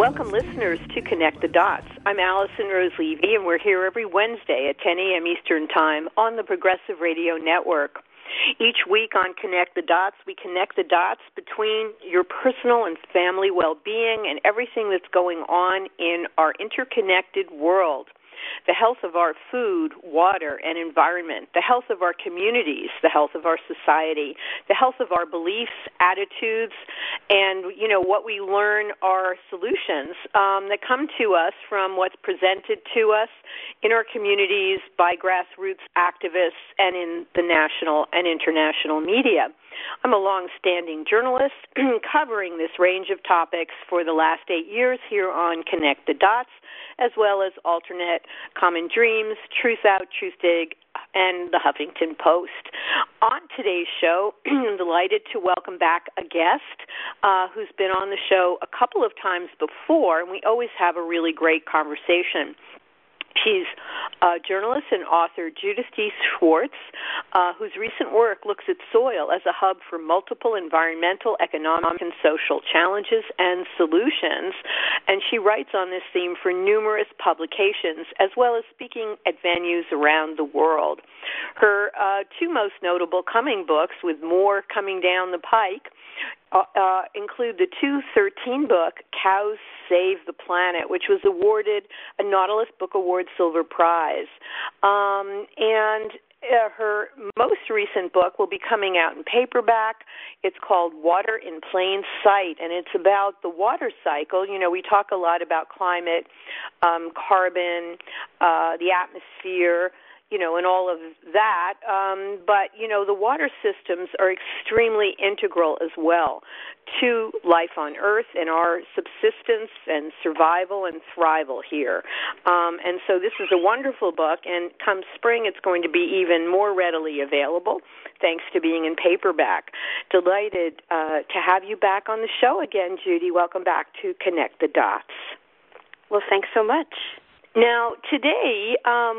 Welcome, listeners, to Connect the Dots. I'm Allison Rose Levy, and we're here every Wednesday at 10 a.m. Eastern Time on the Progressive Radio Network. Each week on Connect the Dots, we connect the dots between your personal and family well-being and everything that's going on in our interconnected world. The health of our food, water, and environment, the health of our communities, the health of our society, the health of our beliefs, attitudes, and, what we learn are solutions that come to us from what's presented to us in our communities by grassroots activists and in the national and international media. I'm a long-standing journalist covering this range of topics for the last 8 years here on Connect the Dots, as well as Alternate, Common Dreams, Truth Out, Truth Dig, and the Huffington Post. On today's show, I'm delighted to welcome back a guest who's been on the show a couple of times before, and we always have a really great conversation. She's journalist and author Judith D. Schwartz, whose recent work looks at soil as a hub for multiple environmental, economic, and social challenges and solutions. And she writes on this theme for numerous publications, as well as speaking at venues around the world. Her two most notable coming books, with more coming down the pike, include the 2013 book, Cows Save the Planet, which was awarded a Nautilus Book Award Silver Prize. And her most recent book will be coming out in paperback. It's called Water in Plain Sight, and it's about the water cycle. We talk a lot about climate, carbon, the atmosphere, and all of that. But, the water systems are extremely integral as well to life on Earth and our subsistence and survival and thrival here. And so this is a wonderful book, and come spring it's going to be even more readily available, thanks to being in paperback. Delighted to have you back on the show again, Judy. Welcome back to Connect the Dots. Well, thanks so much. Now, today,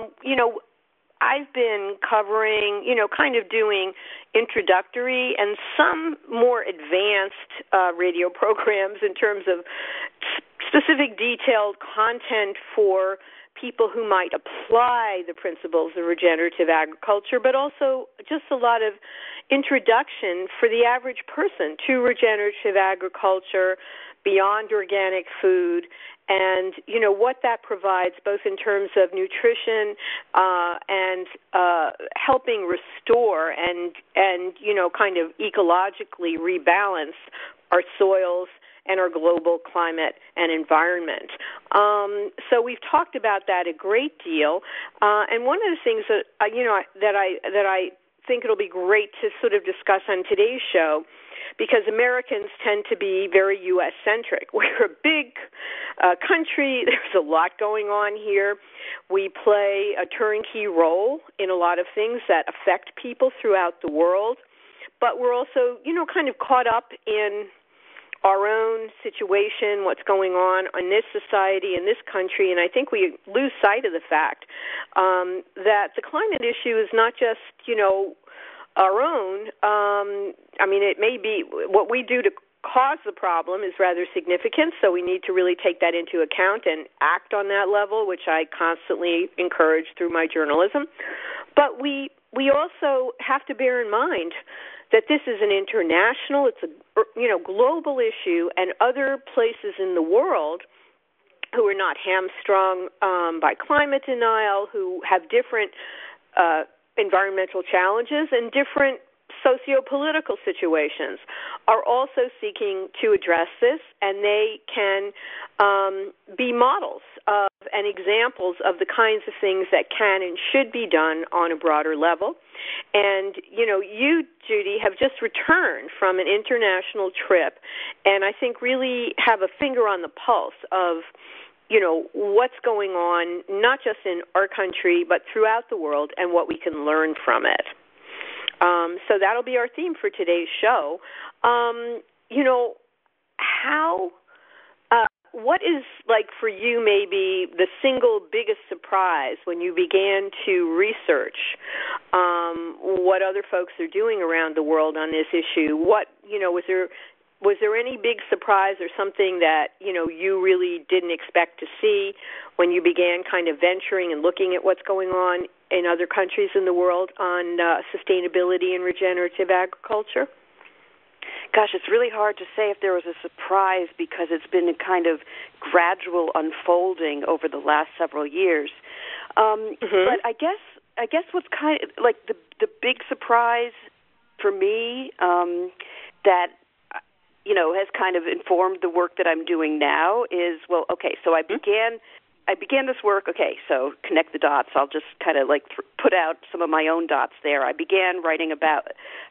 I've been covering, kind of doing introductory and some more advanced radio programs in terms of specific detailed content for people who might apply the principles of regenerative agriculture, but also just a lot of introduction for the average person to regenerative agriculture, beyond organic food, and what that provides both in terms of nutrition and helping restore and kind of ecologically rebalance our soils and our global climate and environment. So we've talked about that a great deal, and one of the things that I think it'll be great to sort of discuss on today's show, because Americans tend to be very U.S.-centric. We're a big country. There's a lot going on here. We play a turnkey role in a lot of things that affect people throughout the world, but we're also, kind of caught up in our own situation, what's going on in this society, in this country, and I think we lose sight of the fact that the climate issue is not just, our own. It may be what we do to cause the problem is rather significant, so we need to really take that into account and act on that level, which I constantly encourage through my journalism. But we also have to bear in mind that this is an international, it's a global issue, and other places in the world who are not hamstrung by climate denial, who have different environmental challenges and different socio-political situations, are also seeking to address this, and they can be models of and examples of the kinds of things that can and should be done on a broader level. And, you, Judy, have just returned from an international trip, and I think really have a finger on the pulse of what's going on, not just in our country, but throughout the world, and what we can learn from it. So that'll be our theme for today's show. What is, like, for you, maybe the single biggest surprise when you began to research what other folks are doing around the world on this issue? What, was there Was there any big surprise or something that, you really didn't expect to see when you began kind of venturing and looking at what's going on in other countries in the world on sustainability and regenerative agriculture? Gosh, it's really hard to say if there was a surprise because it's been a kind of gradual unfolding over the last several years. But I guess what's kind of like the big surprise for me that has kind of informed the work that I'm doing now is, so I began this work. Okay, so connect the dots. I'll just kind of put out some of my own dots there. I began writing about,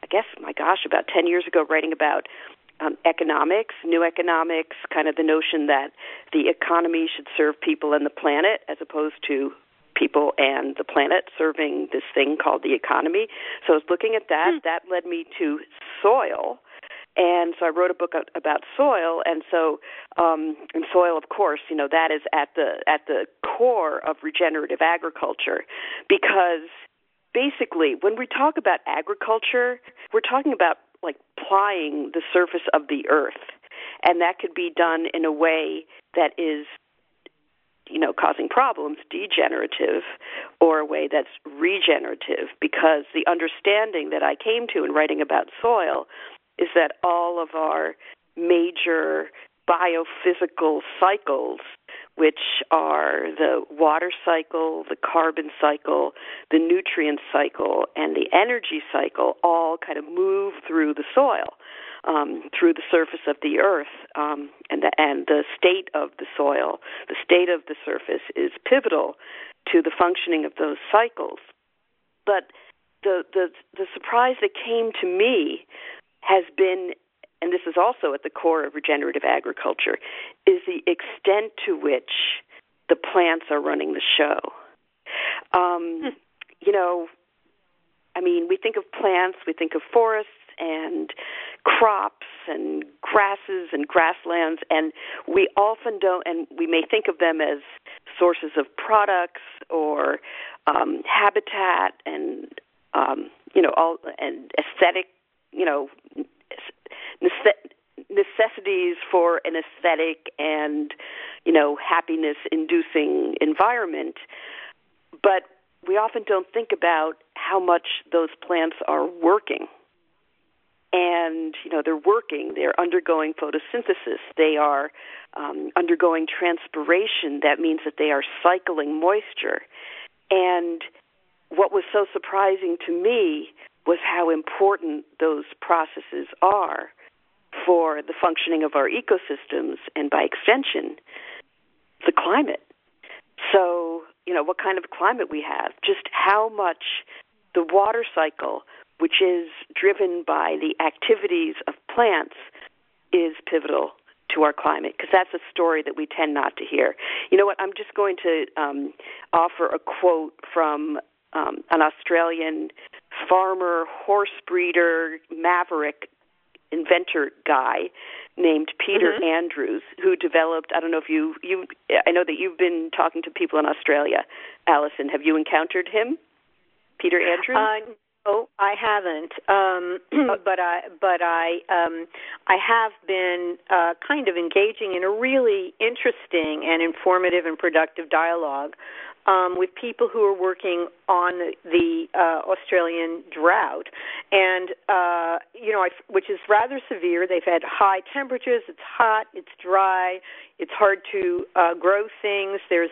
about 10 years ago, writing about economics, new economics, kind of the notion that the economy should serve people and the planet as opposed to people and the planet serving this thing called the economy. So I was looking at that. That led me to soil. And so I wrote a book about soil, and so and soil, of course, that is at the core of regenerative agriculture, because basically when we talk about agriculture, we're talking about plying the surface of the earth, and that could be done in a way that is causing problems, degenerative, or a way that's regenerative, because the understanding that I came to in writing about soil is that all of our major biophysical cycles, which are the water cycle, the carbon cycle, the nutrient cycle, and the energy cycle, all kind of move through the soil, through the surface of the earth, and the state of the soil, the state of the surface is pivotal to the functioning of those cycles. But the surprise that came to me has been, and this is also at the core of regenerative agriculture, is the extent to which the plants are running the show. We think of plants, we think of forests and crops and grasses and grasslands, and we often don't, and we may think of them as sources of products or habitat and all and aesthetic, necessities for an aesthetic and happiness-inducing environment, but we often don't think about how much those plants are working. And, they're working, they're undergoing photosynthesis, they are undergoing transpiration. That means that they are cycling moisture. And what was so surprising to me was how important those processes are for the functioning of our ecosystems and, by extension, the climate. So, what kind of climate we have, just how much the water cycle, which is driven by the activities of plants, is pivotal to our climate, because that's a story that we tend not to hear. You know what? I'm just going to offer a quote from an Australian farmer, horse breeder, maverick, inventor guy named Peter Andrews, who developed, I don't know if I know that you've been talking to people in Australia, Allison. Have you encountered him, Peter Andrews? No, I haven't. But I have been kind of engaging in a really interesting and informative and productive dialogue with people who are working on the Australian drought, and which is rather severe. They've had high temperatures. It's hot. It's dry. It's hard to grow things. There's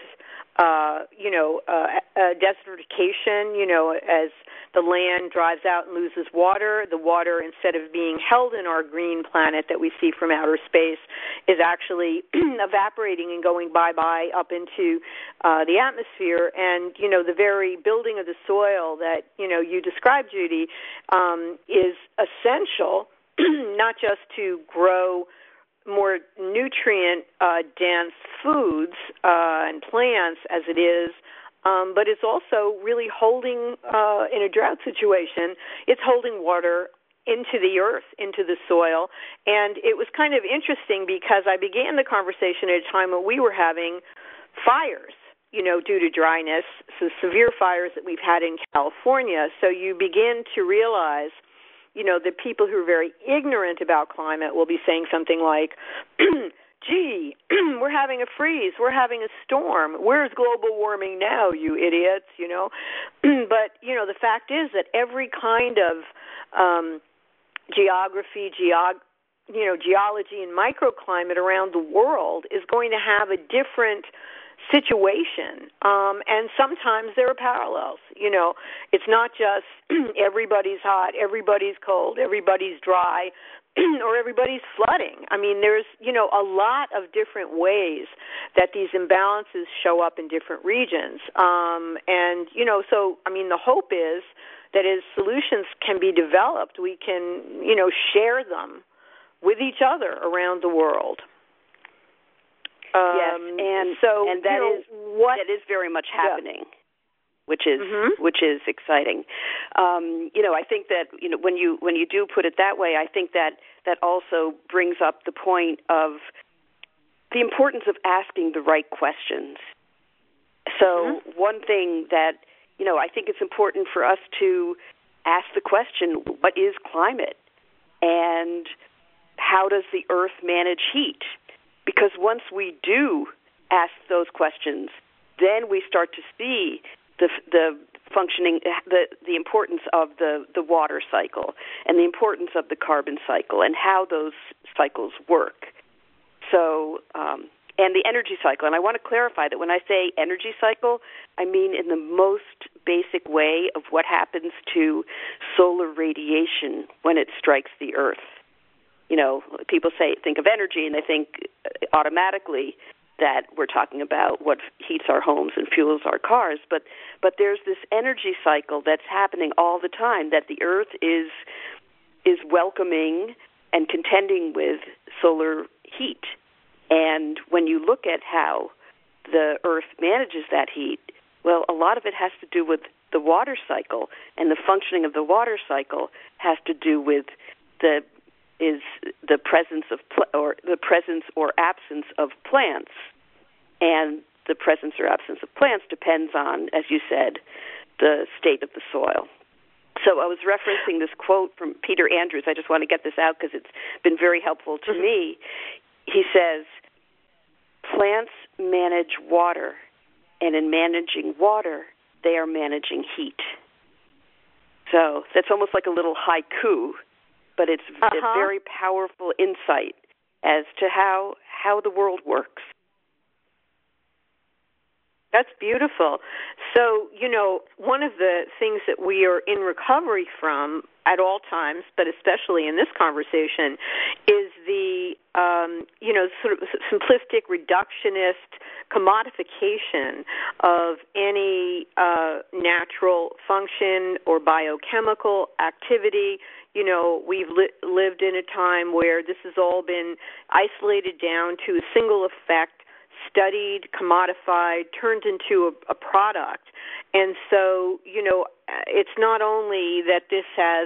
desertification. As the land dries out and loses water, the water, instead of being held in our green planet that we see from outer space, is actually evaporating and going bye-bye up into the atmosphere. And, the very building of the soil that, you described, Judy, is essential not just to grow more nutrient-dense foods and plants as it is, but it's also really holding, in a drought situation, it's holding water into the earth, into the soil. And it was kind of interesting because I began the conversation at a time when we were having fires, due to dryness, so severe fires that we've had in California. So you begin to realize the people who are very ignorant about climate will be saying something like, gee, we're having a freeze, we're having a storm, where's global warming now, you idiots, But, the fact is that every kind of geography, geology and microclimate around the world is going to have a different situation, and sometimes there are parallels. It's not just everybody's hot, everybody's cold, everybody's dry, or everybody's flooding. I mean, there's, a lot of different ways that these imbalances show up in different regions. The hope is that as solutions can be developed, we can, share them with each other around the world. Yes, and that is very much happening, which is exciting. I think that when you do put it that way, I think that also brings up the point of the importance of asking the right questions. So one thing that I think it's important for us to ask the question: what is climate, and how does the Earth manage heat? Because once we do ask those questions, then we start to see the functioning, the importance of the water cycle and the importance of the carbon cycle and how those cycles work. So, and the energy cycle. And I want to clarify that when I say energy cycle, I mean in the most basic way of what happens to solar radiation when it strikes the Earth. People think of energy and they think automatically that we're talking about what heats our homes and fuels our cars, but there's this energy cycle that's happening all the time that the Earth is welcoming and contending with solar heat. And when you look at how the Earth manages that heat, well, a lot of it has to do with the water cycle, and the functioning of the water cycle has to do with the presence or absence of plants. And the presence or absence of plants depends on, as you said, the state of the soil. So I was referencing this quote from Peter Andrews. I just want to get this out because it's been very helpful to me. He says, plants manage water, and in managing water, they are managing heat. So that's almost like a little haiku, but it's a very powerful insight as to how the world works. That's beautiful. So, one of the things that we are in recovery from at all times, but especially in this conversation, is the, sort of simplistic, reductionist commodification of any natural function or biochemical activity. We've lived in a time where this has all been isolated down to a single effect, studied, commodified, turned into a product. And so, it's not only that this has,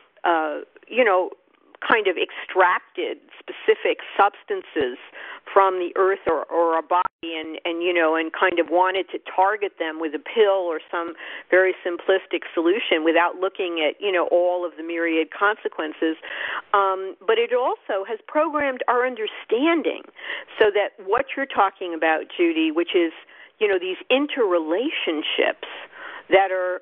kind of extracted specific substances from the earth or a body and kind of wanted to target them with a pill or some very simplistic solution without looking at, all of the myriad consequences. But it also has programmed our understanding so that what you're talking about, Judy, which is, these interrelationships that are,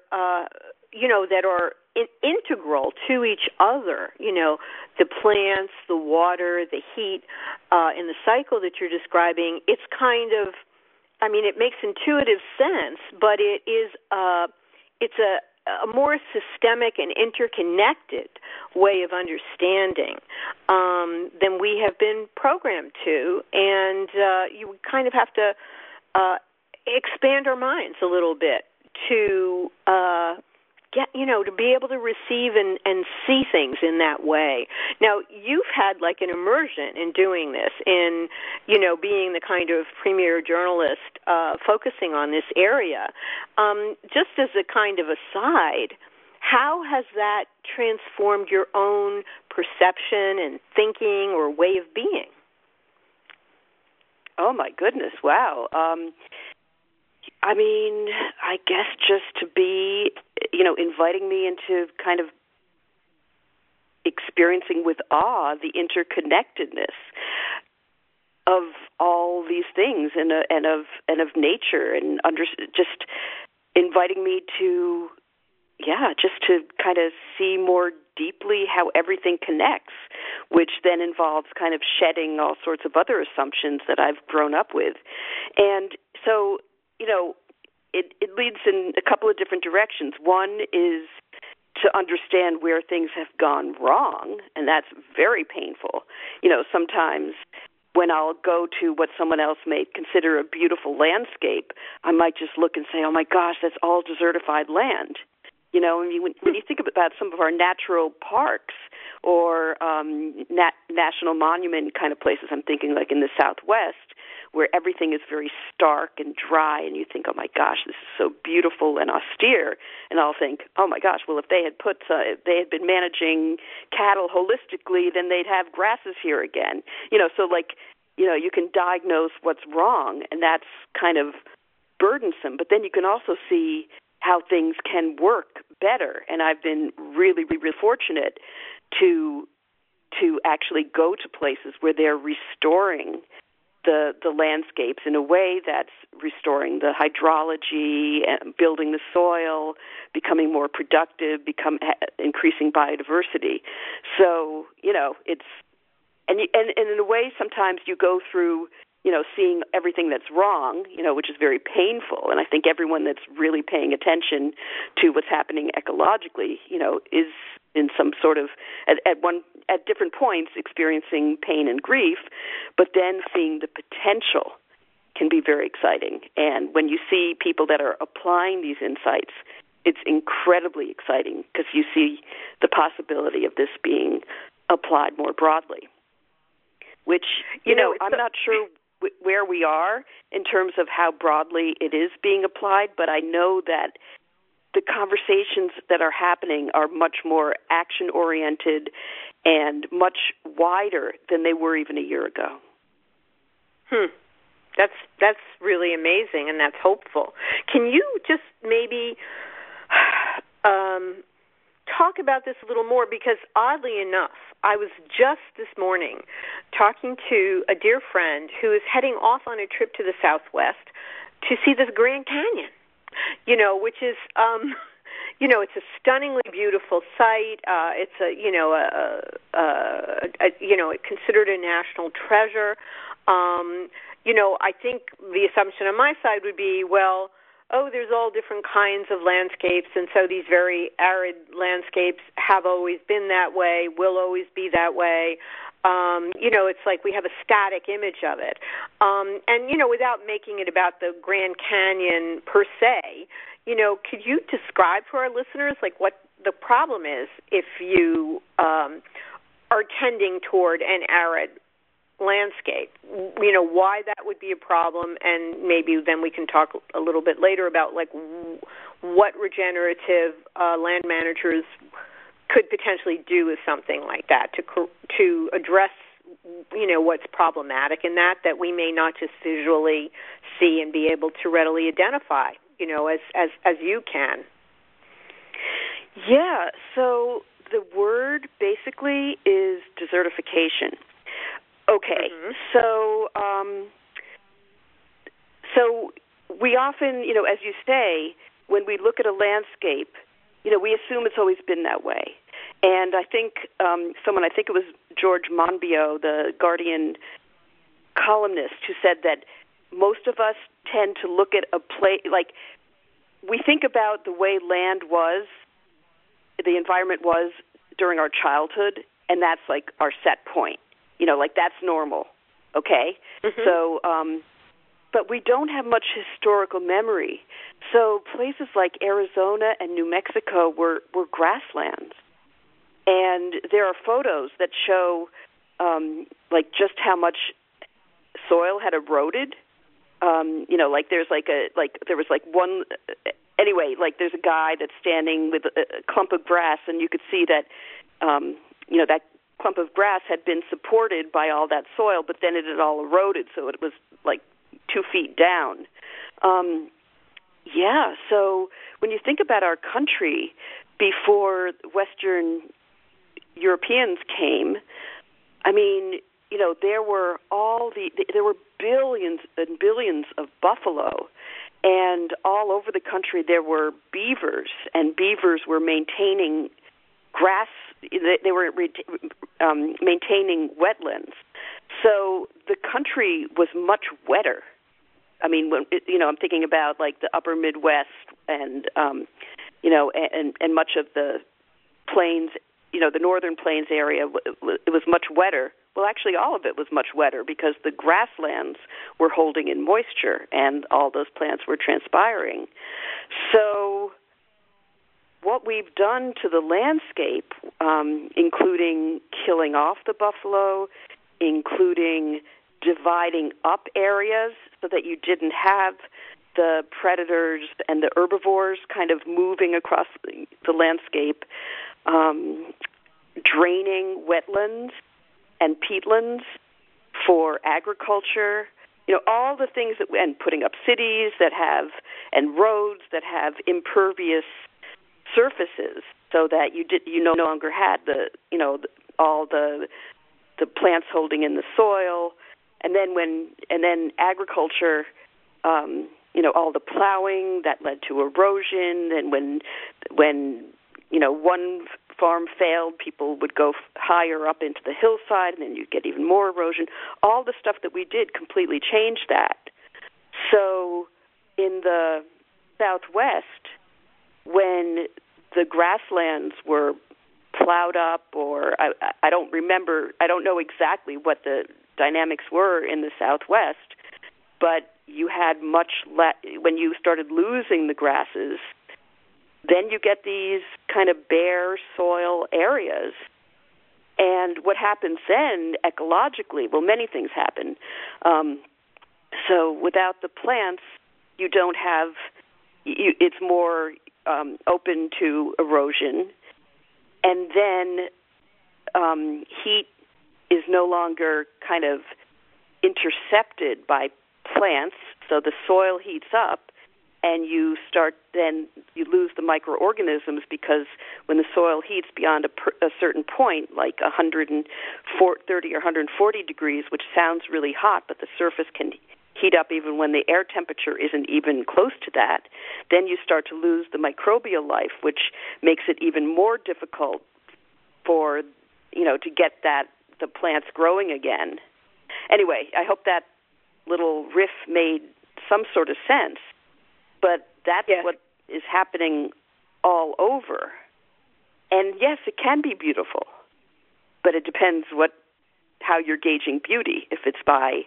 integral to each other, the plants, the water, the heat, in the cycle that you're describing, it's kind of, it makes intuitive sense, but it's a more systemic and interconnected way of understanding than we have been programmed to, and you kind of have to expand our minds a little bit to to be able to receive and see things in that way. Now, you've had like an immersion in doing this, in, being the kind of premier journalist focusing on this area. Just as a kind of aside, how has that transformed your own perception and thinking or way of being? Oh, my goodness, wow. I guess just to be, inviting me into kind of experiencing with awe the interconnectedness of all these things and of nature, and just inviting me to just to kind of see more deeply how everything connects, which then involves kind of shedding all sorts of other assumptions that I've grown up with. And so, it leads in a couple of different directions. One is to understand where things have gone wrong, and that's very painful. Sometimes when I'll go to what someone else may consider a beautiful landscape, I might just look and say, oh my gosh, that's all desertified land. When you think about some of our natural parks or national monument kind of places, I'm thinking like in the Southwest, where everything is very stark and dry, and you think, oh my gosh, this is so beautiful and austere. And I'll think, oh my gosh, well, if they had been managing cattle holistically, then they'd have grasses here again. You can diagnose what's wrong, and that's kind of burdensome. But then you can also see how things can work better. And I've been really, really fortunate to actually go to places where they're restoring the landscapes in a way that's restoring the hydrology, and building the soil, becoming more productive, increasing biodiversity. So, it's and in a way sometimes you go through seeing everything that's wrong, which is very painful. And I think everyone that's really paying attention to what's happening ecologically, is in some sort of, at different points, experiencing pain and grief, but then seeing the potential can be very exciting. And when you see people that are applying these insights, it's incredibly exciting because you see the possibility of this being applied more broadly, which, I'm not sure where we are in terms of how broadly it is being applied, but I know that the conversations that are happening are much more action-oriented and much wider than they were even a year ago. That's really amazing, and that's hopeful. Can you just maybe talk about this a little more? Because oddly enough, I was just this morning talking to a dear friend who is heading off on a trip to the Southwest to see this Grand Canyon, which is, it's a stunningly beautiful site. It's considered a national treasure. I think the assumption on my side would be, there's all different kinds of landscapes, and so these very arid landscapes have always been that way, will always be that way. It's like we have a static image of it. Without making it about the Grand Canyon per se, could you describe for our listeners, what the problem is if you are tending toward an arid landscape, why that would be a problem, and maybe then we can talk a little bit later about what regenerative land managers could potentially do with something like that to address what's problematic in that we may not just visually see and be able to readily identify as you can. Yeah, so the word basically is desertification. Okay, so we often, as you say, when we look at a landscape, we assume it's always been that way. And I think I think it was George Monbiot, the Guardian columnist, who said that most of us tend to look at a place, we think about the way land was, the environment was during our childhood, and that's our set point. That's normal, okay? So, but we don't have much historical memory. So places like Arizona and New Mexico were grasslands. And there are photos that show, just how much soil had eroded. There's a guy that's standing with a clump of grass, and you could see that, that clump of grass had been supported by all that soil, but then it had all eroded, so it was 2 feet down. So when you think about our country before Western Europeans came, I mean, there were billions and billions of buffalo, and all over the country there were beavers, and beavers were maintaining grass. They were maintaining wetlands. So the country was much wetter. I mean, I'm thinking about like the upper Midwest and much of the plains, the northern plains area. It was much wetter. Well, actually, all of it was much wetter because the grasslands were holding in moisture and all those plants were transpiring. So what we've done to the landscape, including killing off the buffalo, including dividing up areas so that you didn't have the predators and the herbivores kind of moving across the landscape, draining wetlands and peatlands for agriculture, all the things and putting up cities and roads that have impervious surfaces so that you no longer had all the plants holding in the soil, and then agriculture, all the plowing that led to erosion, and when one farm failed, people would go higher up into the hillside, and then you'd get even more erosion. All the stuff that we did completely changed that. So in the Southwest, when the grasslands were plowed up, or I don't know exactly what the dynamics were in the Southwest, but you had much less. When you started losing the grasses, then you get these kind of bare soil areas. And what happens then ecologically, well, many things happen. So without the plants, you don't have, it's more open to erosion. And then heat is no longer kind of intercepted by plants, so the soil heats up, and you lose the microorganisms, because when the soil heats beyond a certain point, like 130 or 140 degrees, which sounds really hot, but the surface can heat up even when the air temperature isn't even close to that, then you start to lose the microbial life, which makes it even more difficult for, to get the plants growing again. Anyway, I hope that little riff made some sort of sense. But that's what is happening all over. And yes, it can be beautiful, but it depends how you're gauging beauty. If it's by,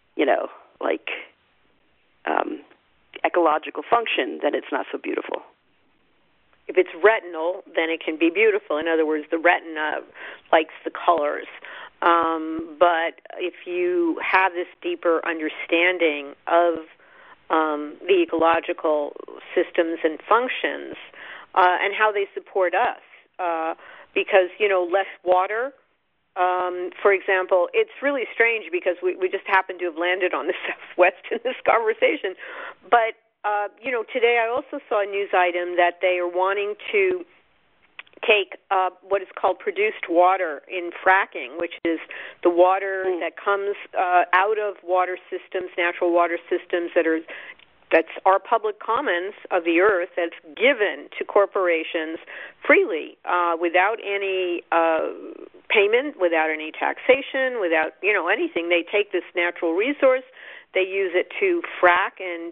ecological function, then it's not so beautiful. If it's retinal, then it can be beautiful. In other words, the retina likes the colors. But if you have this deeper understanding of the ecological systems and functions and how they support us, because, less water, for example, it's really strange because we just happen to have landed on the Southwest in this conversation. But, today I also saw a news item that they are wanting to take what is called produced water in fracking, which is the water that comes out of water systems, natural water systems that's our public commons of the earth, that's given to corporations freely, without any payment, without any taxation, without anything. They take this natural resource, they use it to frack and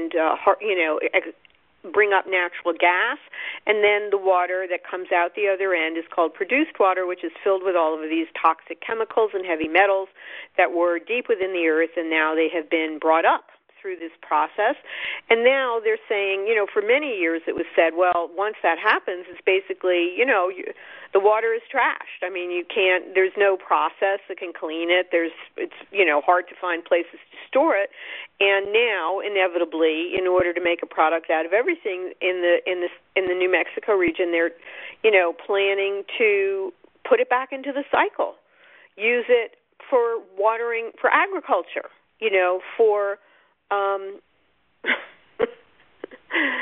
bring up natural gas, and then the water that comes out the other end is called produced water, which is filled with all of these toxic chemicals and heavy metals that were deep within the earth, and now they have been brought up through this process. And now they're saying, for many years it was said, well, once that happens, it's basically, the water is trashed. I mean, there's no process that can clean it. It's hard to find places to store it. And now, inevitably, in order to make a product out of everything in the New Mexico region, they're, planning to put it back into the cycle, use it for watering, for agriculture, for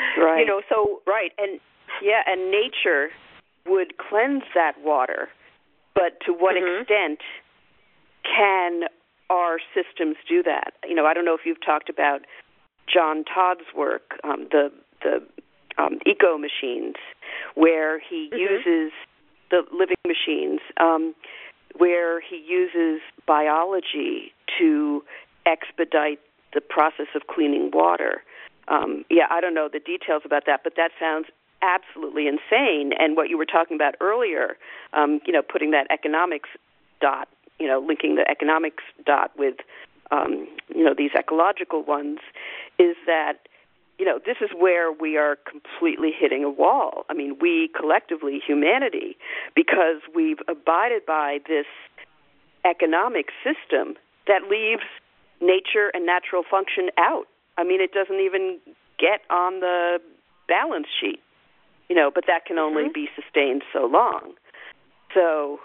right. Right, and nature would cleanse that water but to what extent can our systems do that? I don't know if you've talked about John Todd's work, the eco machines, where he uses the living machines, where he uses biology to expedite the process of cleaning water. I don't know the details about that, but that sounds absolutely insane. And what you were talking about earlier, putting that economics dot, linking the economics dot with, these ecological ones, is that, this is where we are completely hitting a wall. I mean, we collectively, humanity, because we've abided by this economic system that leaves nature and natural function out. I mean, it doesn't even get on the balance sheet, but that can only be sustained so long. So,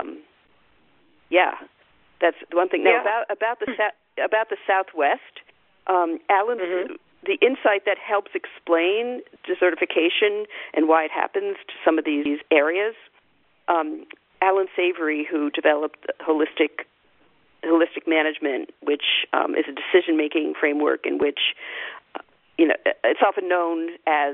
that's one thing. Now, about the Southwest, Alan's the insight that helps explain desertification and why it happens to some of these areas. Alan Savory, who developed holistic management, which is a decision-making framework in which, it's often known as,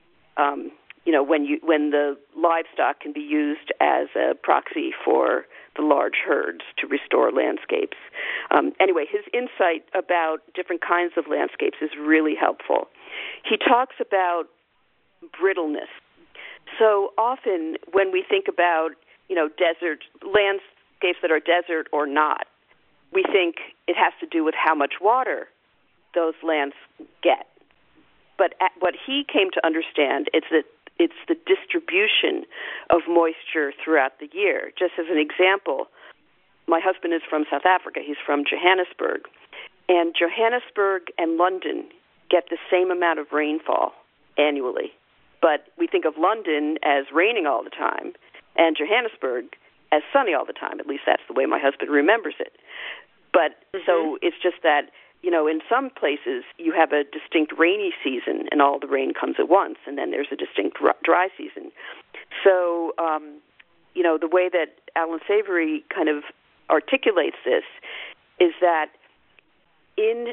when the livestock can be used as a proxy for the large herds to restore landscapes. Anyway, his insight about different kinds of landscapes is really helpful. He talks about brittleness. So often when we think about, desert landscapes that are desert or not, we think it has to do with how much water those lands get. But what he came to understand is that it's the distribution of moisture throughout the year. Just as an example, my husband is from South Africa. He's from Johannesburg. And Johannesburg and London get the same amount of rainfall annually. But we think of London as raining all the time and Johannesburg as sunny all the time. At least that's the way my husband remembers it. But so it's just that, in some places you have a distinct rainy season and all the rain comes at once, and then there's a distinct dry season. So, the way that Alan Savory kind of articulates this is that in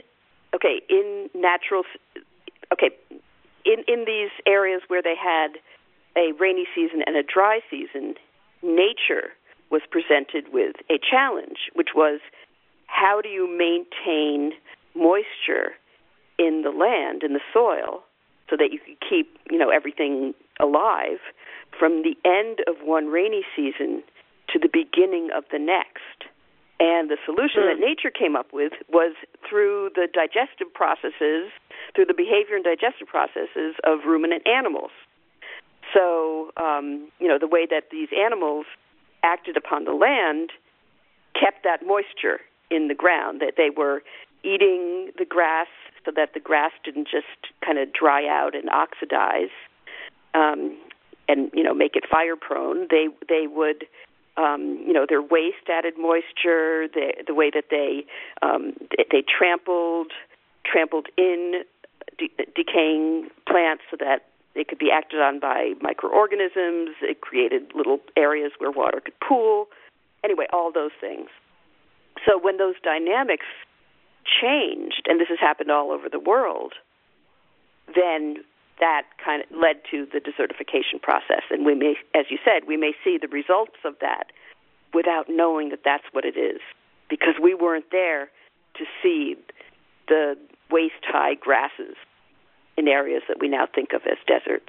these areas where they had a rainy season and a dry season, nature was presented with a challenge, which was, how do you maintain moisture in the land, in the soil, so that you can keep, everything alive from the end of one rainy season to the beginning of the next? And the solution that nature came up with was through the digestive processes, through the behavior and digestive processes of ruminant animals. So, the way that these animals acted upon the land kept that moisture in the ground, that they were eating the grass so that the grass didn't just kind of dry out and oxidize and make it fire prone. They would their waste added moisture. The way that they trampled in decaying plants so that they could be acted on by microorganisms. It created little areas where water could pool. Anyway, all those things. So when those dynamics changed, and this has happened all over the world, then that kind of led to the desertification process. And we may, as you said, we may see the results of that without knowing that that's what it is, because we weren't there to see the waist-high grasses in areas that we now think of as deserts.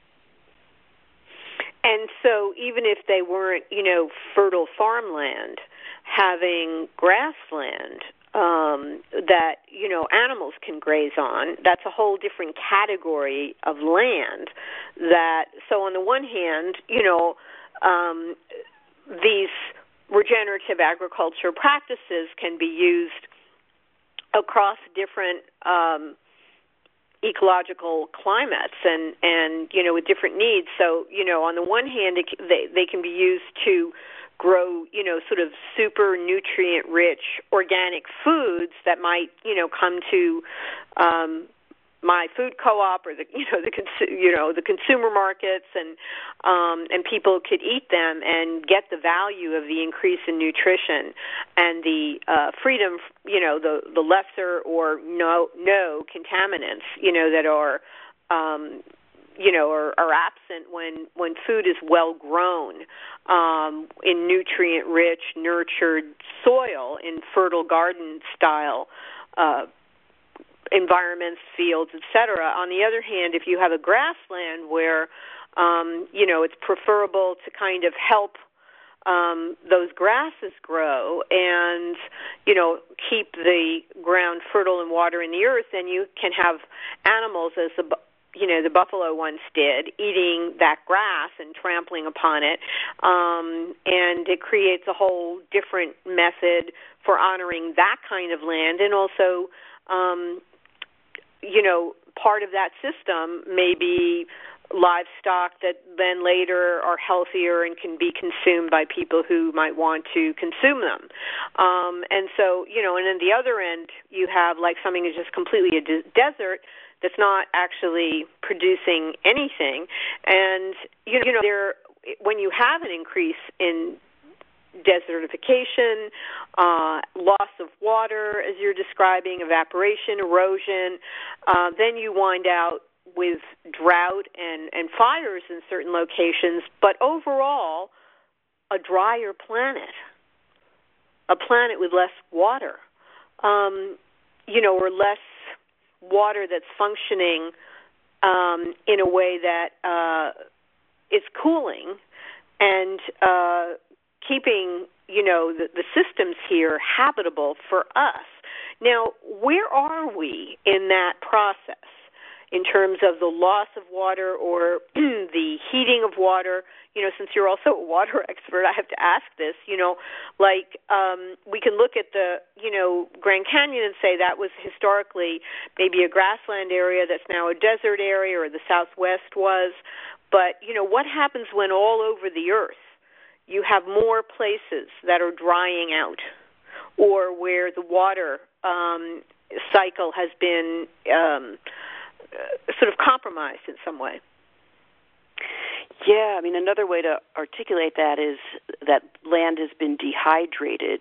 And so even if they weren't, fertile farmland, having grassland that, animals can graze on, that's a whole different category of land that, so on the one hand, these regenerative agriculture practices can be used across different ecological climates and with different needs. So, on the one hand, they can be used to grow, sort of super nutrient-rich organic foods that might, come to my food co-op or the consumer markets, and people could eat them and get the value of the increase in nutrition and the freedom, the lesser or no contaminants, that are are absent when food is well grown in nutrient-rich, nurtured soil in fertile garden style environments, fields, etc. On the other hand, if you have a grassland where it's preferable to kind of help those grasses grow and keep the ground fertile and water in the earth, then you can have animals, as the buffalo once did, eating that grass and trampling upon it, and it creates a whole different method for honoring that kind of land. And also, part of that system may be livestock that then later are healthier and can be consumed by people who might want to consume them. And so, and then the other end, you have like something that's just completely a desert that's not actually producing anything. And, when you have an increase in desertification, loss of water, as you're describing, evaporation, erosion, then you wind out with drought and fires in certain locations, but overall, a drier planet, a planet with less water, or less water that's functioning in a way that is cooling and keeping, the systems here habitable for us. Now, where are we in that process in terms of the loss of water or the heating of water? Since you're also a water expert, I have to ask this, we can look at the, Grand Canyon and say that was historically maybe a grassland area that's now a desert area, or the Southwest was. But, what happens when all over the earth you have more places that are drying out, or where the water cycle has been sort of compromised in some way? Yeah, another way to articulate that is that land has been dehydrated.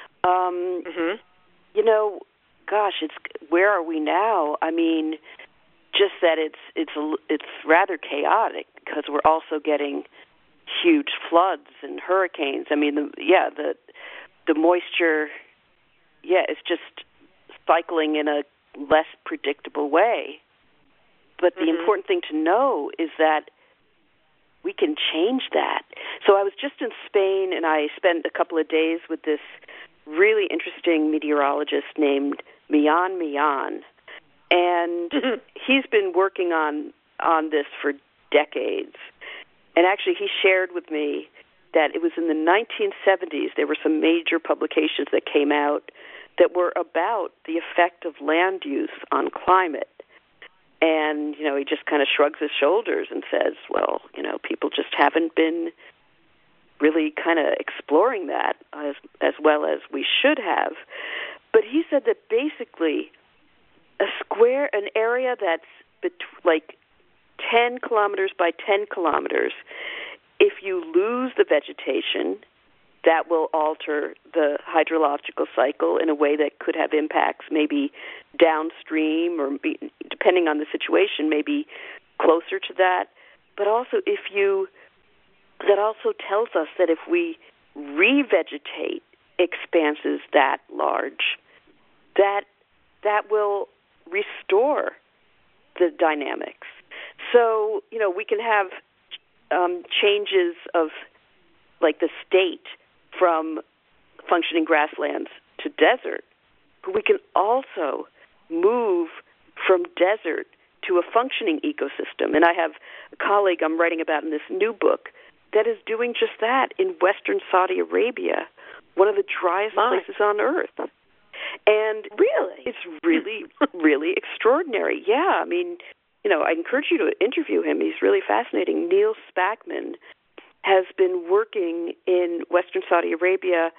It's where are we now? Just that it's rather chaotic, because we're also getting huge floods and hurricanes. The moisture, it's just cycling in a less predictable way. But the important thing to know is that we can change that. So I was just in Spain, and I spent a couple of days with this really interesting meteorologist named Millán Millán. And he's been working on this for decades. And actually, he shared with me that it was in the 1970s, there were some major publications that came out that were about the effect of land use on climate. And, he just kind of shrugs his shoulders and says, well, people just haven't been really kind of exploring that as well as we should have. But he said that basically an area that's like 10 kilometers by 10 kilometers, if you lose the vegetation, that will alter the hydrological cycle in a way that could have impacts maybe downstream, or depending on the situation, maybe closer to that. But also that also tells us that if we revegetate expanses that large, that will restore the dynamics. So, we can have changes of like the state from functioning grasslands to desert, but we can also move from desert to a functioning ecosystem. And I have a colleague I'm writing about in this new book that is doing just that in western Saudi Arabia, one of the driest places on earth. And really, it's really, really extraordinary. Yeah, I encourage you to interview him. He's really fascinating. Neil Spackman has been working in western Saudi Arabia,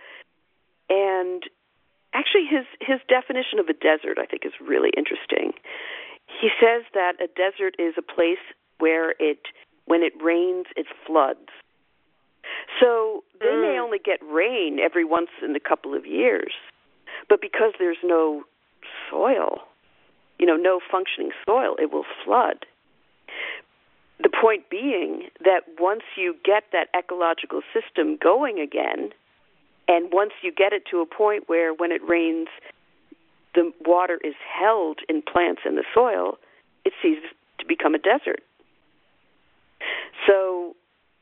and actually his definition of a desert, I think, is really interesting. He says that a desert is a place where when it rains, it floods. So they may only get rain every once in a couple of years, but because there's no soil, no functioning soil, it will flood. The point being that once you get that ecological system going again, and once you get it to a point where when it rains, the water is held in plants in the soil, it ceases to become a desert. So,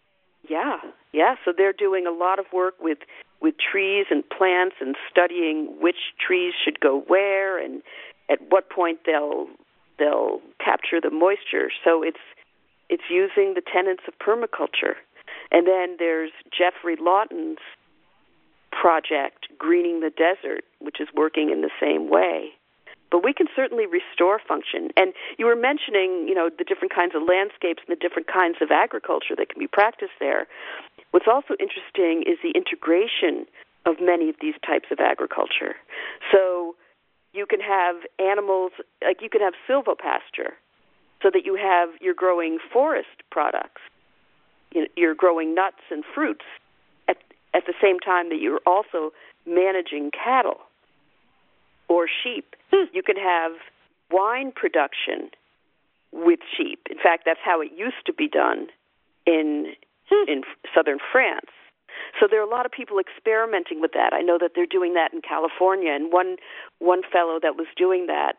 so they're doing a lot of work with trees and plants and studying which trees should go where and at what point they'll capture the moisture. So it's using the tenets of permaculture. And then there's Jeffrey Lawton's project, Greening the Desert, which is working in the same way. But we can certainly restore function. And you were mentioning, the different kinds of landscapes and the different kinds of agriculture that can be practiced there. What's also interesting is the integration of many of these types of agriculture. So you can have animals, like you can have silvopasture, so that you're growing forest products. You're growing nuts and fruits at the same time that you're also managing cattle or sheep. You can have wine production with sheep. In fact, that's how it used to be done in southern France. So there are a lot of people experimenting with that. I know that they're doing that in California, and one fellow that was doing that,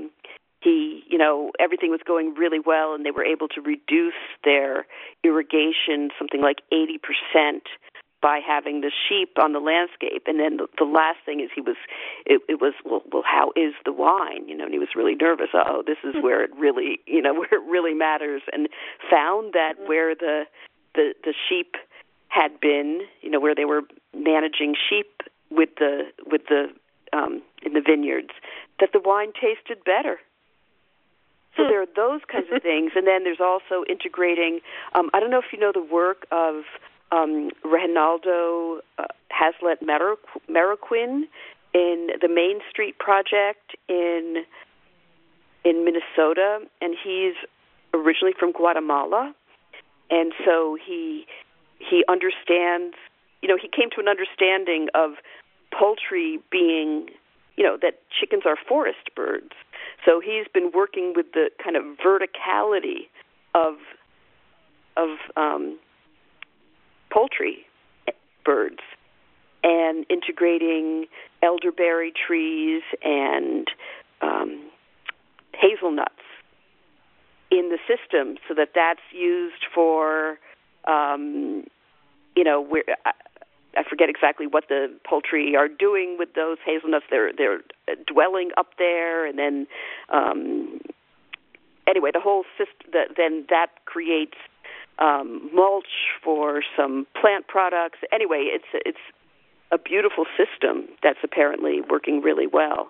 everything was going really well, and they were able to reduce their irrigation something like 80% by having the sheep on the landscape. And then the last thing is it was how is the wine? And he was really nervous. Oh, this is where it really, where it really matters. And found that where the sheep had been, where they were managing sheep with the in the vineyards, that the wine tasted better. So there are those kinds of things. And then there's also integrating, I don't know if you know the work of Reynaldo Hazlet Marroquin in the Main Street Project in Minnesota, and he's originally from Guatemala, and so he understands, he came to an understanding of poultry being, that chickens are forest birds. So he's been working with the kind of verticality of poultry birds and integrating elderberry trees and hazelnuts in the system so that that's used for, where I forget exactly what the poultry are doing with those hazelnuts. They're dwelling up there, and then anyway, the whole system. Then that creates mulch for some plant products. Anyway, it's a beautiful system that's apparently working really well.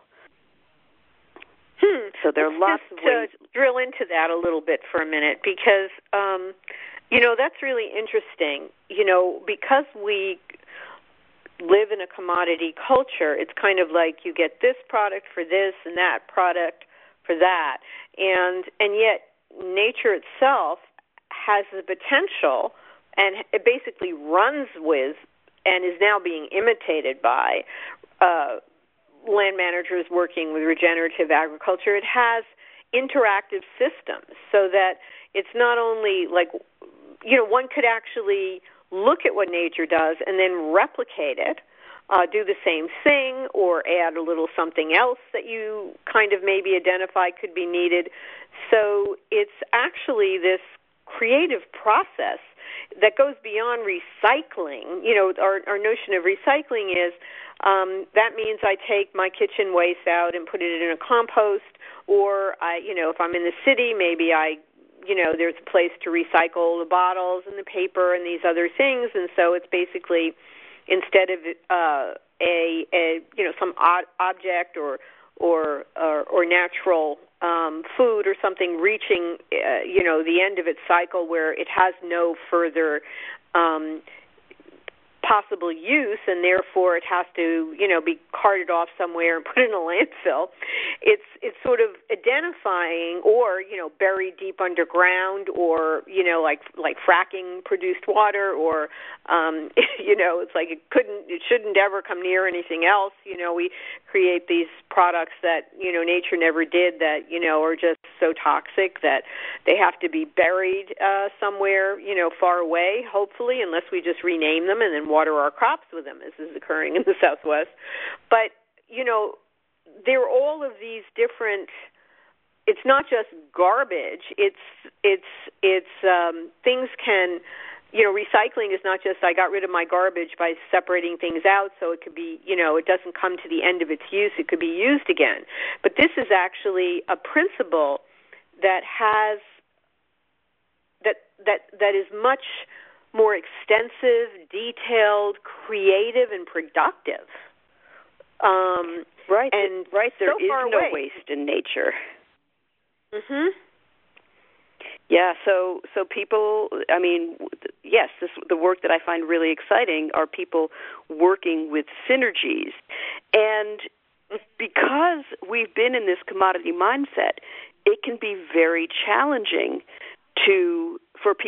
So there are lots of ways to drill into that a little bit for a minute, because that's really interesting. Because we live in a commodity culture, it's kind of like you get this product for this and that product for that, and yet nature itself has the potential, and it basically runs with and is now being imitated by land managers working with regenerative agriculture. It has interactive systems so that it's not only like, one could actually look at what nature does and then replicate it, do the same thing, or add a little something else that you kind of maybe identify could be needed. So it's actually this creative process that goes beyond recycling. Our notion of recycling is that means I take my kitchen waste out and put it in a compost, or if I'm in the city, maybe there's a place to recycle the bottles and the paper and these other things, and so it's basically, instead of some object or natural food or something reaching the end of its cycle where it has no further possible use, and therefore it has to, be carted off somewhere and put in a landfill. It's sort of identifying, or buried deep underground, or like fracking produced water, or it's like it shouldn't ever come near anything else. We create these products that nature never did, that are just so toxic that they have to be buried somewhere far away, hopefully, unless we just rename them and then water our crops with them, as is occurring in the Southwest. But there are all of these different. It's not just garbage. It's things can. Recycling is not just I got rid of my garbage by separating things out, so it could be, it doesn't come to the end of its use. It could be used again. But this is actually a principle that has that is much more extensive, detailed, creative, and productive. Right. And right. There so is no away. waste in nature. Mhm. Yeah, so people, I mean, yes, the work that I find really exciting are people working with synergies. And because we've been in this commodity mindset, it can be very challenging to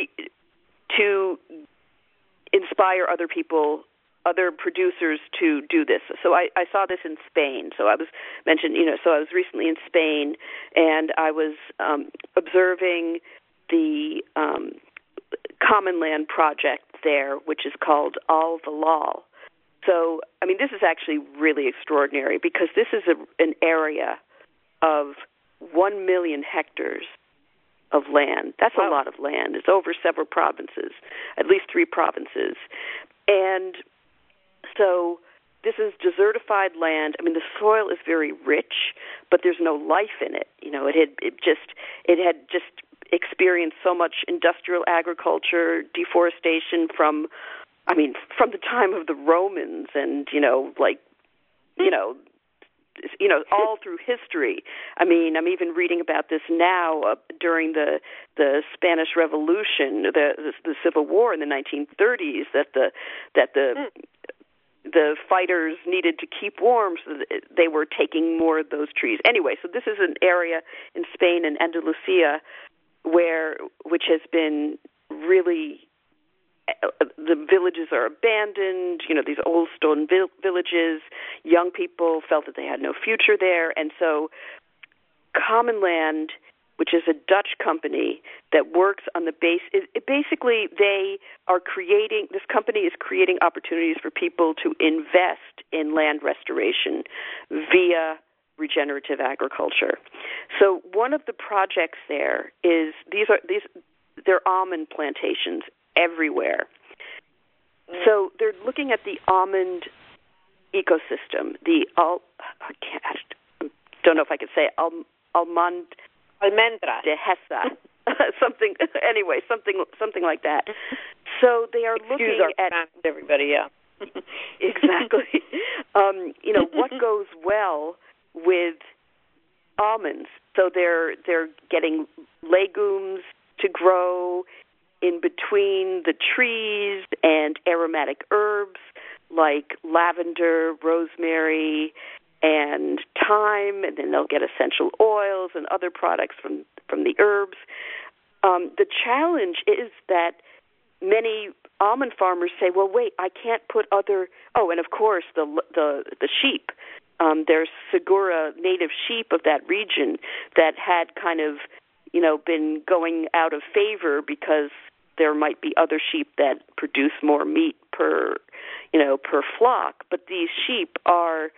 inspire other people, other producers to do this. So I saw this in Spain. So I was recently in Spain, and I was observing the Common Land project there, which is called Al Valal. So, I mean, this is actually really extraordinary because this is an area of 1 million hectares of land. That's a lot of land. It's over several provinces, at least 3 provinces. And so this is desertified land. I mean, the soil is very rich, but there's no life in it. It had just experienced so much industrial agriculture, deforestation from the time of the Romans, and all through history. I mean, I'm even reading about this now during the Spanish Revolution, the Civil War in the 1930s, that the fighters needed to keep warm, so that they were taking more of those trees. Anyway, so this is an area in Spain and Andalusia which has been really, the villages are abandoned, these old stone villages. Young people felt that they had no future there. And so Common Land, which is a Dutch company that works on the base, basically this company is creating opportunities for people to invest in land restoration via regenerative agriculture. So one of the projects there is they're almond plantations everywhere. So they're looking at the almond ecosystem. I don't know if I could say almendra de Hesa, something like that. So they are looking at everybody. Yeah, exactly. What goes well with almonds. So they're getting legumes to grow in between the trees, and aromatic herbs like lavender, rosemary, and thyme, and then they'll get essential oils and other products from the herbs. The challenge is that many almond farmers say, well, wait, I can't put and of course the sheep. There's Segura native sheep of that region that had kind of, been going out of favor because there might be other sheep that produce more meat per flock. But these sheep are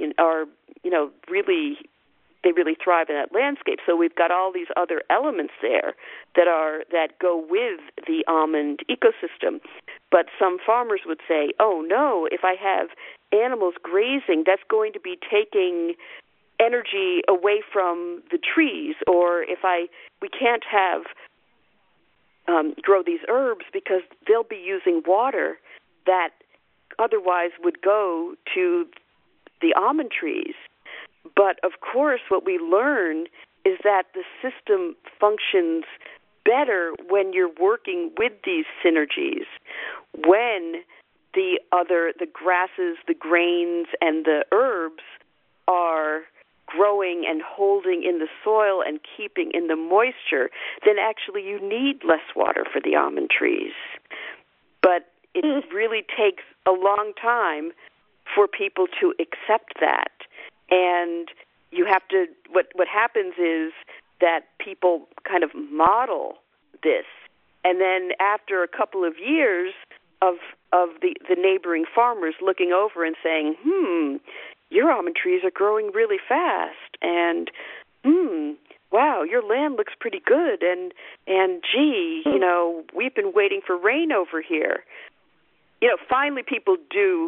really thrive in that landscape. So we've got all these other elements there that go with the almond ecosystem. But some farmers would say, oh no, if I have animals grazing, that's going to be taking energy away from the trees, or we can't have grow these herbs because they'll be using water that otherwise would go to the almond trees. But of course, what we learn is that the system functions better when you're working with these synergies, when the grasses, the grains, and the herbs are growing and holding in the soil and keeping in the moisture, then actually you need less water for the almond trees. But it really takes a long time for people to accept that. And you have to, what happens is that people kind of model this. And then after a couple of years of the neighboring farmers looking over and saying, your almond trees are growing really fast, and wow, your land looks pretty good, and gee, we've been waiting for rain over here. Finally people do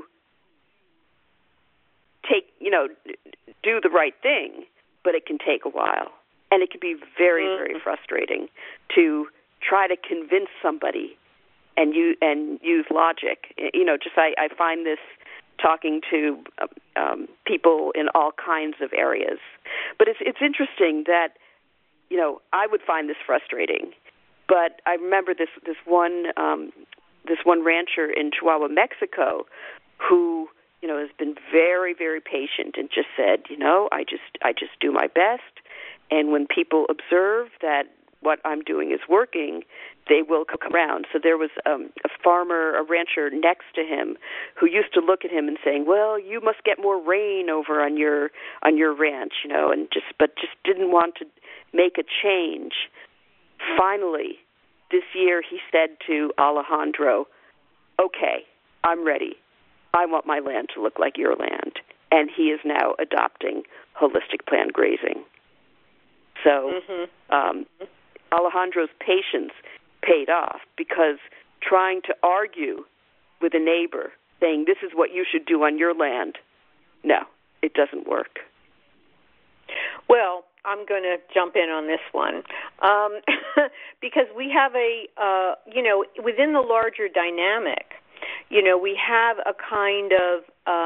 do the right thing, but it can take a while, and it can be very, very frustrating to try to convince somebody and use logic. I find this talking to people in all kinds of areas. But it's interesting that, I would find this frustrating. But I remember this one rancher in Chihuahua, Mexico, who has been very, very patient and just said, I just do my best, and when people observe that what I'm doing is working, they will come around. So there was a rancher next to him, who used to look at him and saying, "Well, you must get more rain over on your ranch," and just didn't want to make a change. Finally, this year he said to Alejandro, "Okay, I'm ready. I want my land to look like your land," and he is now adopting holistic plant grazing. So Alejandro's patience paid off, because trying to argue with a neighbor saying this is what you should do on your land, no, it doesn't work. Well, I'm going to jump in on this one because we have within the larger dynamic, we have a kind of,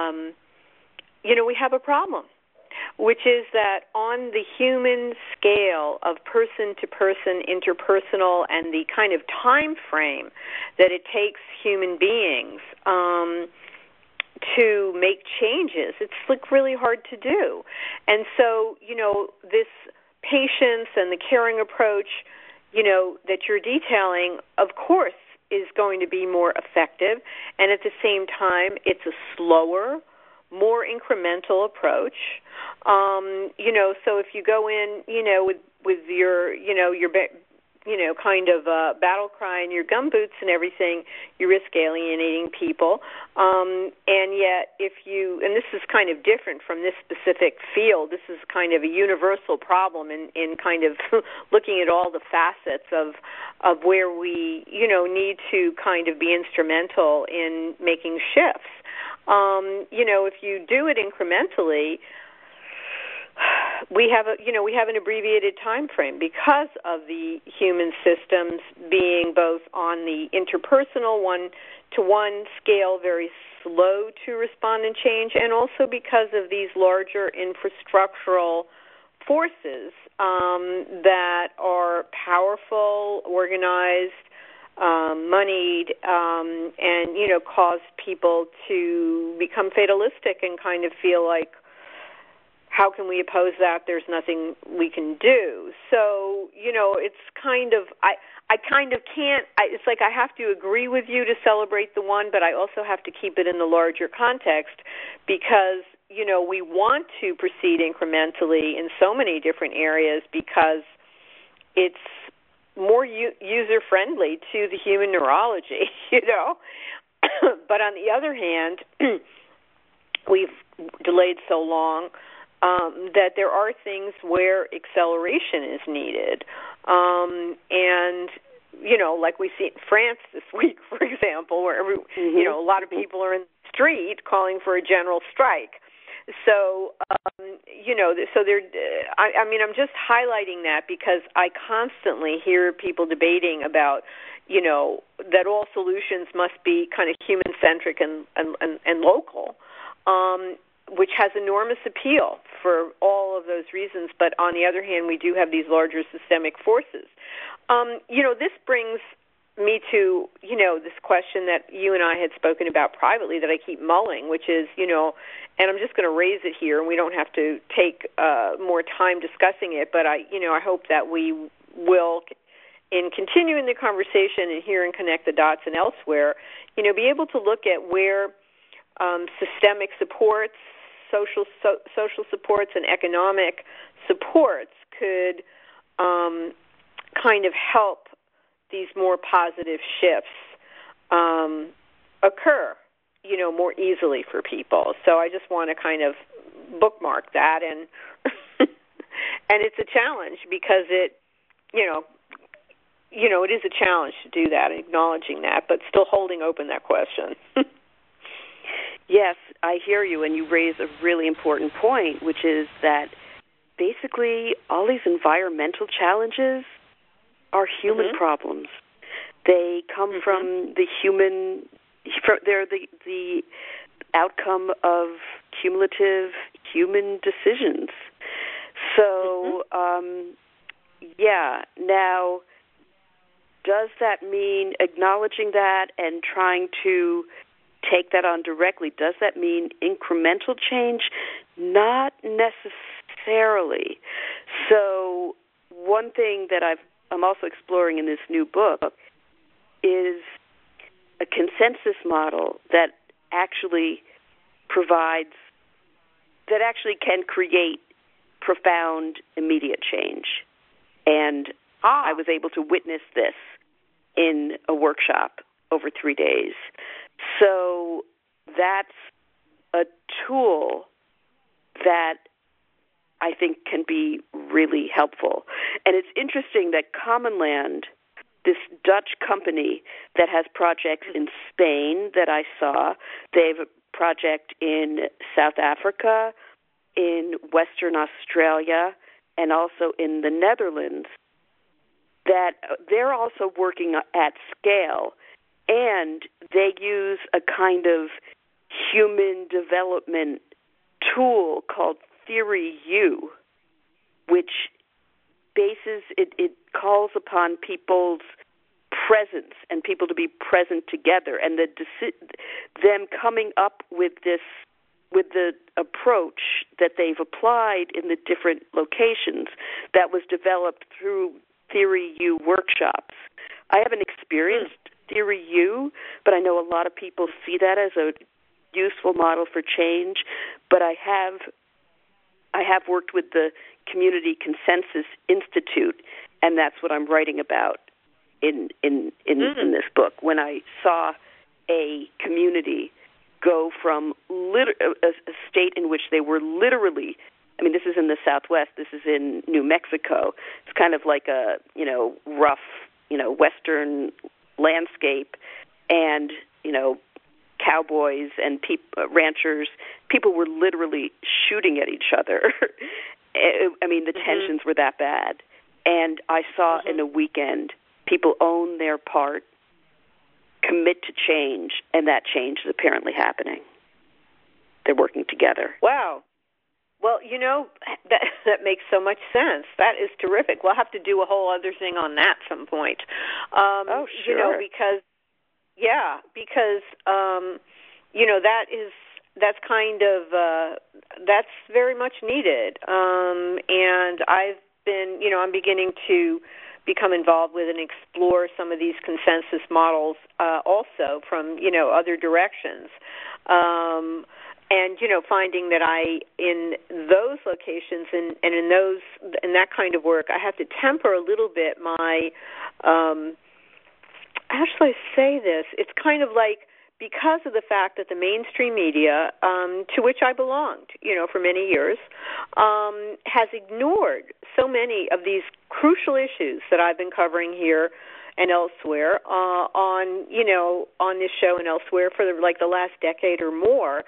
we have a problem, which is that on the human scale of person-to-person, interpersonal, and the kind of time frame that it takes human beings to make changes, it's really hard to do. And so, this patience and the caring approach, that you're detailing, of course, is going to be more effective. And at the same time, it's a slower, more incremental approach. So if you go in, with your, your kind of battle cry and your gumboots and everything, you risk alienating people. And yet, and this is kind of different from this specific field, this is kind of a universal problem in kind of looking at all the facets of where we, need to kind of be instrumental in making shifts. If you do it incrementally, we have an abbreviated time frame because of the human systems being both on the interpersonal one-to-one scale, very slow to respond and change, and also because of these larger infrastructural forces that are powerful, organized, moneyed, and cause people to become fatalistic and kind of feel like, how can we oppose that? There's nothing we can do. So, it's kind of, I kind of can't, it's like I have to agree with you to celebrate the one, but I also have to keep it in the larger context because, we want to proceed incrementally in so many different areas because it's more user-friendly to the human neurology, But on the other hand, we've delayed so long that there are things where acceleration is needed. And, like we see in France this week, for example, where a lot of people are in the street calling for a general strike. So, I'm just highlighting that because I constantly hear people debating about, that all solutions must be kind of human-centric and local, which has enormous appeal for all of those reasons. But on the other hand, we do have these larger systemic forces. This brings me to, this question that you and I had spoken about privately that I keep mulling, which is, and I'm just going to raise it here, and we don't have to take more time discussing it, but I hope that we will, in continuing the conversation and here and Connect the Dots and elsewhere, be able to look at where systemic supports, social supports, and economic supports could kind of help these more positive shifts occur, more easily for people. So I just want to kind of bookmark that, and and it's a challenge because it is a challenge to do that, acknowledging that, but still holding open that question. Yes, I hear you, and you raise a really important point, which is that basically all these environmental challenges are human problems. They come from the human. They're the outcome of cumulative human decisions. So, now, does that mean acknowledging that and trying to take that on directly? Does that mean incremental change? Not necessarily. So, one thing that I'm also exploring in this new book is a consensus model that actually can create profound, immediate change. And I was able to witness this in a workshop over 3 days. So that's a tool that I think can be really helpful. And it's interesting that Commonland, this Dutch company that has projects in Spain that I saw, they have a project in South Africa, in Western Australia, and also in the Netherlands, that they're also working at scale, and they use a kind of human development tool called Theory U, which it calls upon people's presence and people to be present together, and them coming up with the approach that they've applied in the different locations that was developed through Theory U workshops. I haven't experienced Theory U, but I know a lot of people see that as a useful model for change. But I have worked with the Community Consensus Institute, and that's what I'm writing about in this book. When I saw a community go from a state in which they were literally, this is in the Southwest, this is in New Mexico. It's kind of like a, rough, Western landscape, and, cowboys and ranchers, people were literally shooting at each other. The tensions were that bad. And I saw in a weekend, people own their part, commit to change, and that change is apparently happening. They're working together. Wow. Well, that makes so much sense. That is terrific. We'll have to do a whole other thing on that some point. Sure. Because that's very much needed. And I've been, I'm beginning to become involved with and explore some of these consensus models also from, other directions. And, finding that in those locations and in that kind of work, I have to temper a little bit my, how should I say this? It's kind of like, because of the fact that the mainstream media, to which I belonged, for many years, has ignored so many of these crucial issues that I've been covering here and elsewhere on this show and elsewhere for the last decade or more,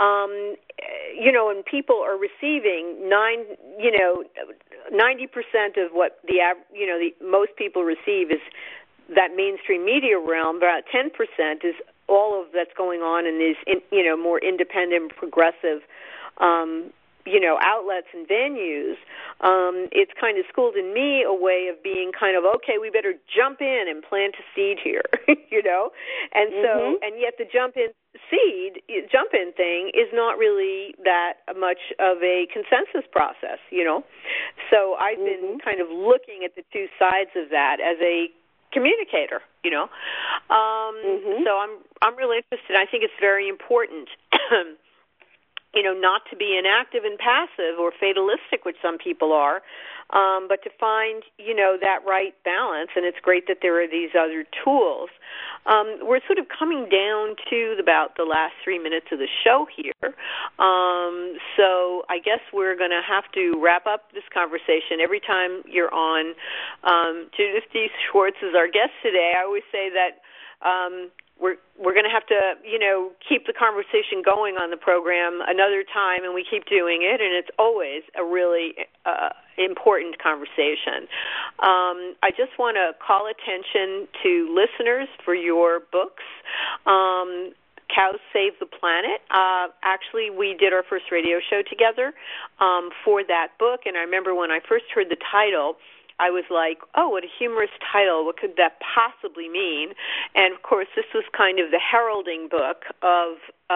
and people are receiving 90% of what the most people receive is that mainstream media realm. About 10% is all of that's going on in these more independent, progressive outlets and venues, it's kind of schooled in me a way of being kind of, okay, we better jump in and plant a seed here, and so, and yet the jump in thing is not really that much of a consensus process, So I've been kind of looking at the two sides of that as a communicator, So I'm really interested. I think it's very important, not to be inactive and passive or fatalistic, which some people are, but to find, that right balance. And it's great that there are these other tools. We're sort of coming down to about the last 3 minutes of the show here. So I guess we're going to have to wrap up this conversation. Every time you're on, Judith D. Schwartz is our guest today. I always say that we're going to have to, keep the conversation going on the program another time, and we keep doing it, and it's always a really important conversation. I just want to call attention to listeners for your books. Cows Save the Planet. Actually, we did our first radio show together for that book, and I remember when I first heard the title, I was like, oh, what a humorous title. What could that possibly mean? And, of course, this was kind of the heralding book of,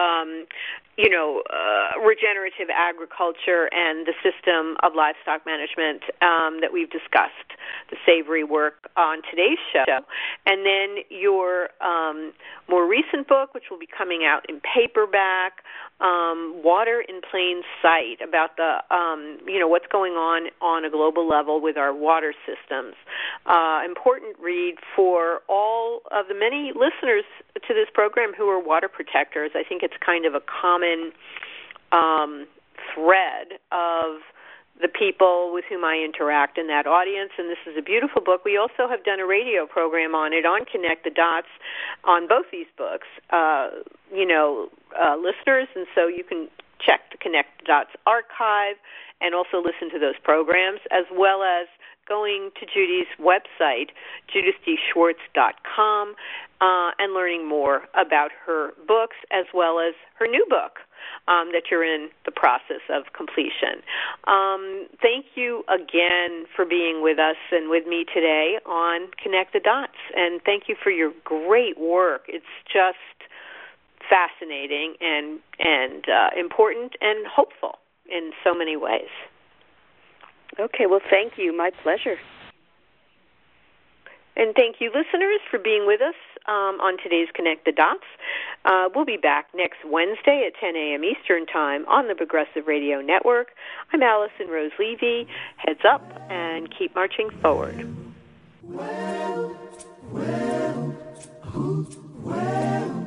regenerative agriculture and the system of livestock management that we've discussed, the savory work on today's show. And then your more recent book, which will be coming out in paperback, Water in Plain Sight, about the, what's going on a global level with our water systems. Important read for all of the many listeners to this program who are water protectors. I think it's kind of a common thread of the people with whom I interact in that audience, and this is a beautiful book. We also have done a radio program on it, on Connect the Dots, on both these books, listeners, and so you can check the Connect the Dots archive and also listen to those programs, as well as going to Judy's website, judithdschwartz.com, and learning more about her books, as well as her new book that you're in the process of completion. Thank you again for being with us and with me today on Connect the Dots, and thank you for your great work. It's just fascinating and important and hopeful in so many ways. Okay, well, thank you. My pleasure. And thank you, listeners, for being with us on today's Connect the Dots. We'll be back next Wednesday at 10 a.m. Eastern Time on the Progressive Radio Network. I'm Allison Rose Levy. Heads up and keep marching forward. Well.